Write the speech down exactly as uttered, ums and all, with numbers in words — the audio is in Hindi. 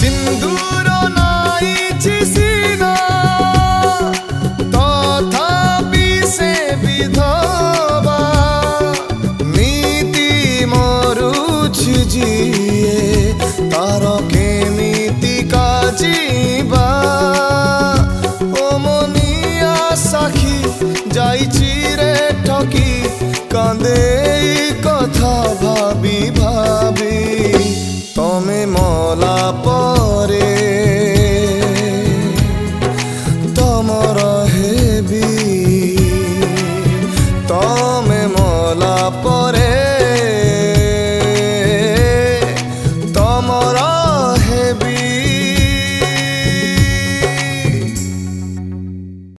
सिंदूर नाइछि सीना तथापि से विधवा नीति मरुछि जिए तार केमिति काजिबा ओ मनिया साखी जाइछि रे ठकी कांदे कथा भाबी भाबी।